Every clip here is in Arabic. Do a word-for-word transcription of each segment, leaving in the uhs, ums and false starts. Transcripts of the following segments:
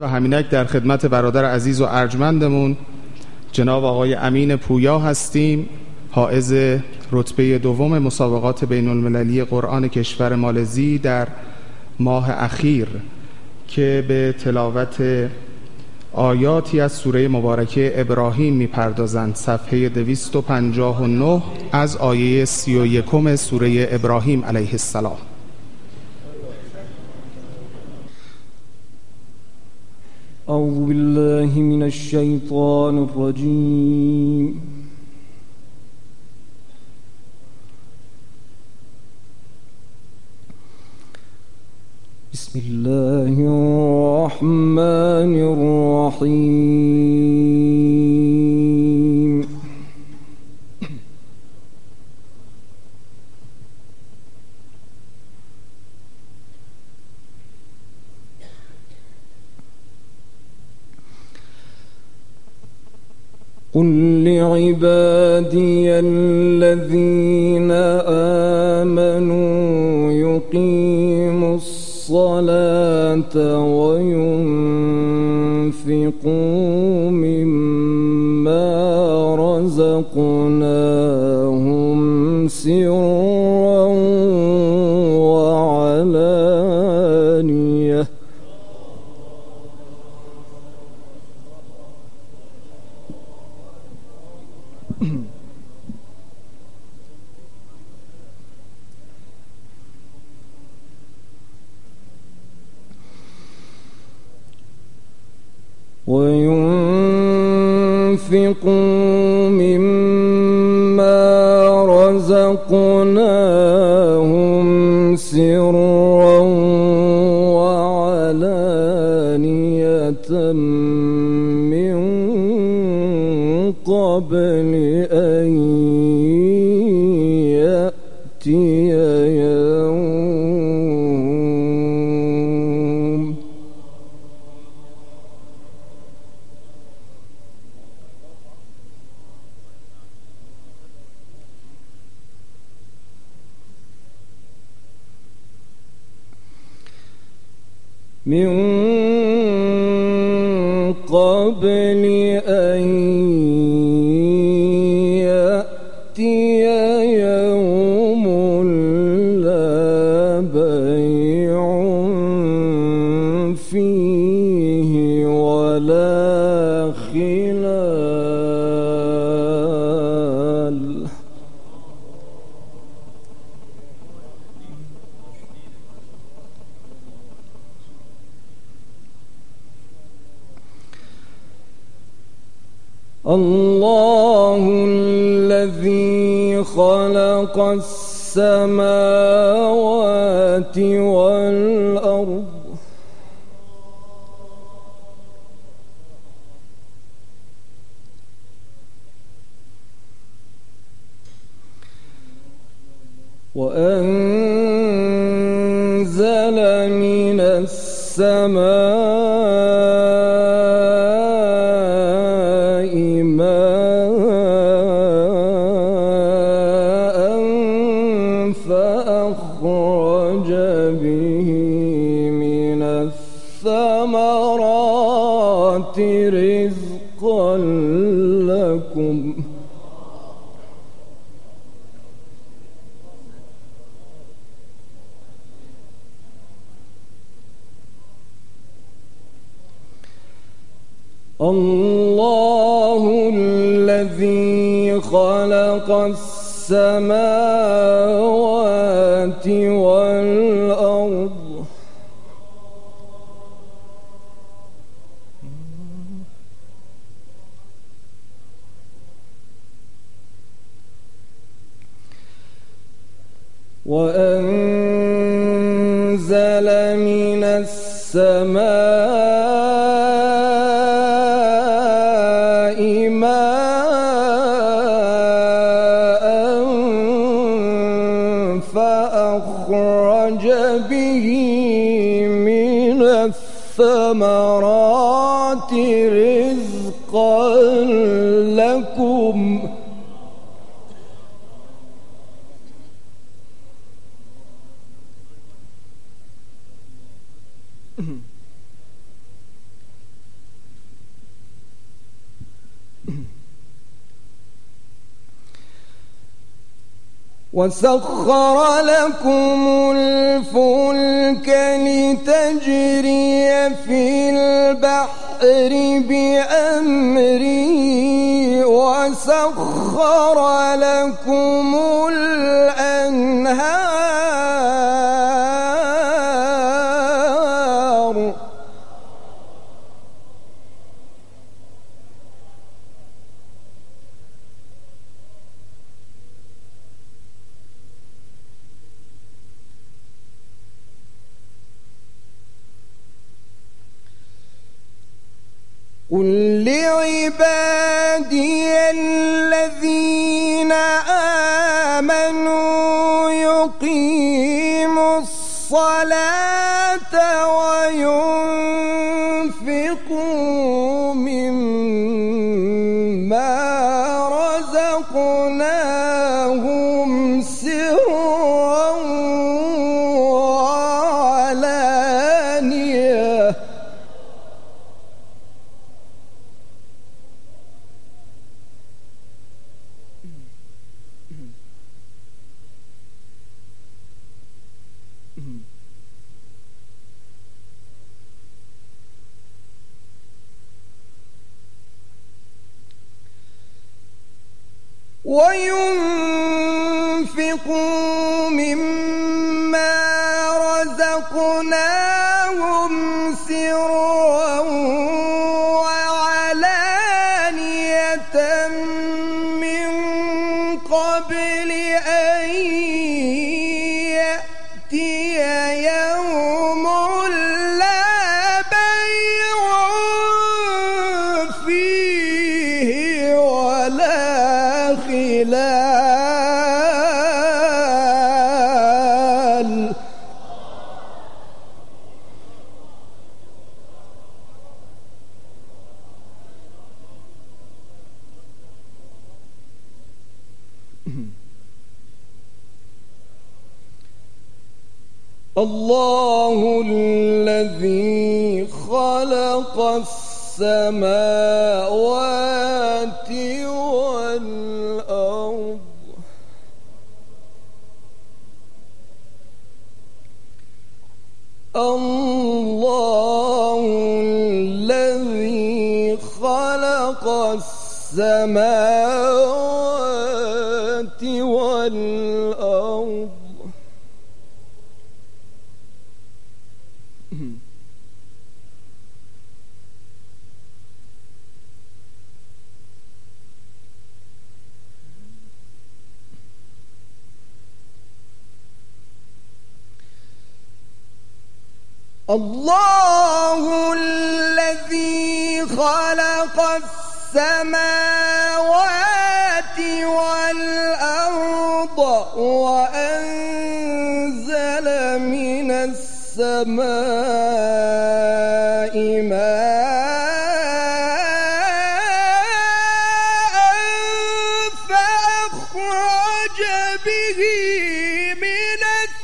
و همینک در خدمت برادر عزیز و ارجمندمون جناب آقای امین پویا هستیم، حائز رتبه دوم مسابقات بین المللی قرآن کشور مالزی در ماه اخیر که به تلاوت آیاتی از سوره مبارکه ابراهیم می‌پردازند. صفحه دویست و پنجاه و نه از آیه سی و یکم سوره ابراهیم علیه السلام. اعوذ بالله من الشیطان الرجیم. بسم الله الرحمن الرحیم. قل لعبادي الذين آمنوا يقيموا الصلاة وينفقوا مما رزقناهم سرا وعلانية وينفقوا مما رزقناهم سرا وعلانية من قبل أن يأتي يوم من قبل أن يأتي يوم لا بيع فيه ولا خلال. الله الذي خلق السماوات والأرض وأنزل من السماء ماء فأخرج به من الثمرات رزقا لكم الله الذي خلق السماوات والأرض وأنزل من السماء ماء فأخرج به من الثمرات رزقا لكم وسخر لكم الفلك لتجري في البحر بأمره وسخر لكم الأنهار قل لعبادي الذين آمنوا يقيموا الصلاة وينفقوا مما رزقناهم سرا وعلانية وينفقوا مما رزقناهم سرا وعلانية من قبل أن يأتي يوم لا بيع فيه ولا خلال الله الذي خلق السماوات والأرض الله الذي خلق السماوات والأرض الله الذي خلق السماوات والأرض وأنزل من السماء ماء فأخرج به من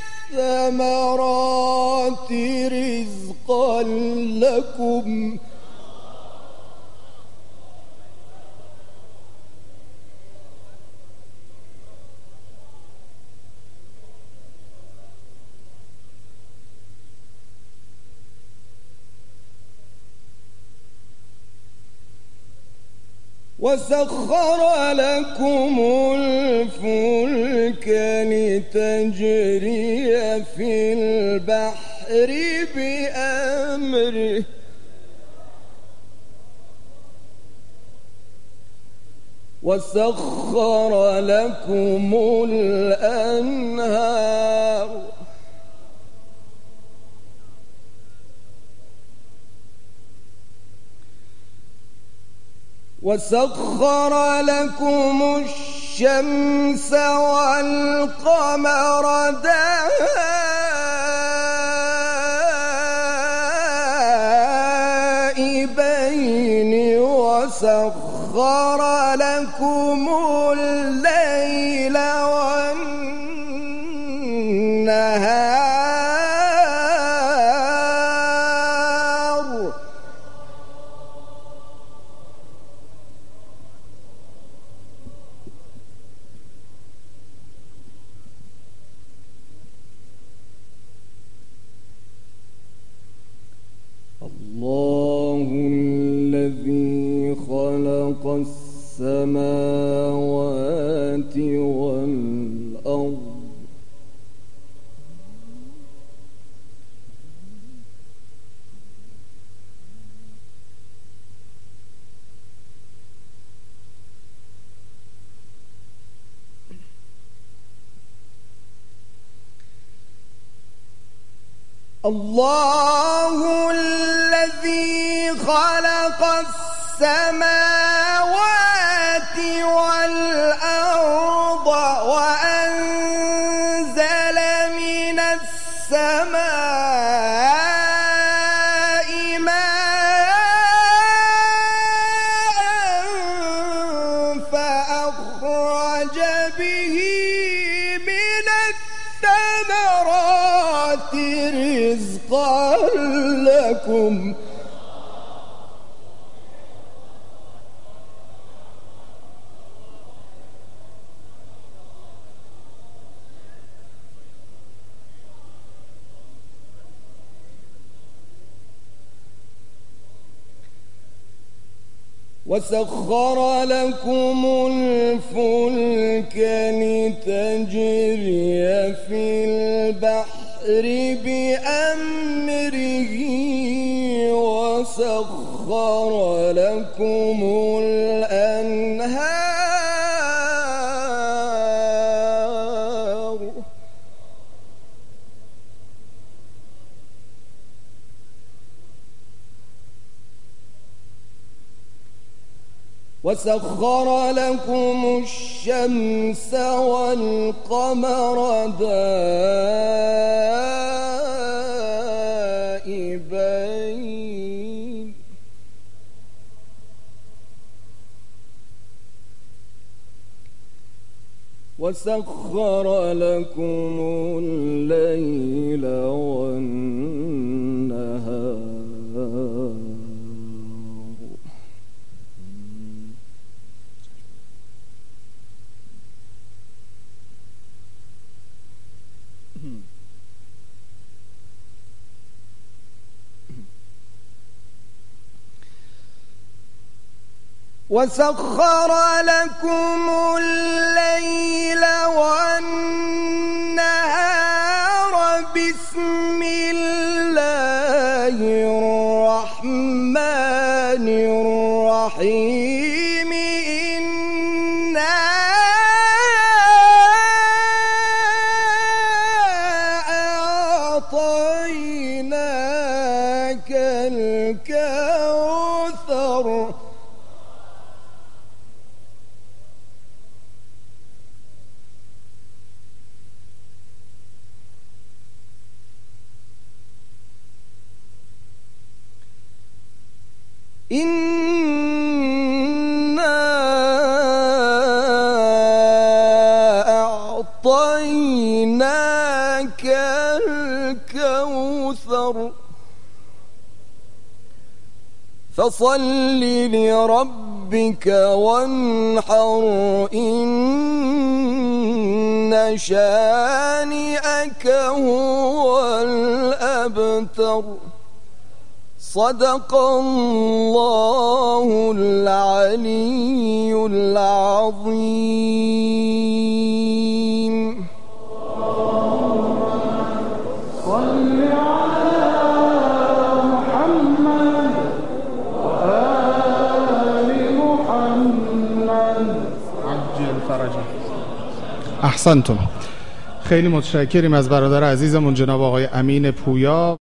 الثمرات رزقا لكم وسخر لكم الفلك لتجري في البحر بأمره وسخر لكم الأنهار وسخر لكم الشمس والقمر دائبين وسخر لكم الليل والنهار الله الذي خلق السماوات والأرض وأنزل من السماء ماء فأخرج به من الثمرات رزقا لكم وسخر لكم الفلك لتجري في البحر بأمره وسخر لكم الأنهار وسخر لكم الشمس والقمر دائبين وسخر لكم الليل والنهار وسخر لكم الليل والنهار بسم الله الرحمن الرحيم إنا أعطيناك الكوثر إنا أعطيناك الكوثر فصل لربك وانحر إن شانئك هو الأبتر صدق الله العلي العظيم. صل على محمد وآل محمد عجل فرجه. احسنتم. خیلی متشکریم از برادر عزیزمون جناب آقای امین پویا.